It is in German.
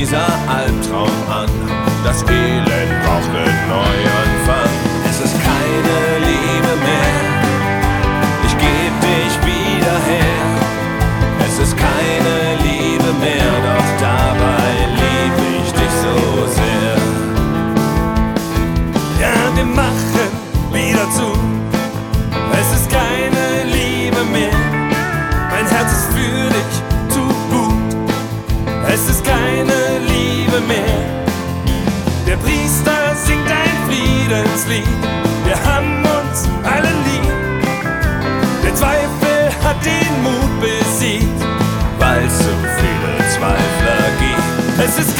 dieser Albtraum an. Das Elend braucht einen Neuanfang. Es ist keine Liebe mehr, ich geb dich wieder her. Es ist keine Liebe mehr, doch dabei lieb ich dich so sehr. Ja, wir machen wieder zu. Es ist keine Liebe mehr, mein Herz ist für dich zu gut. Es ist keine Liebe mehr, der Priester singt ein Friedenslied. Wir haben uns alle lieb, der Zweifel hat den Mut besiegt, weil es so viele Zweifler gibt. Es ist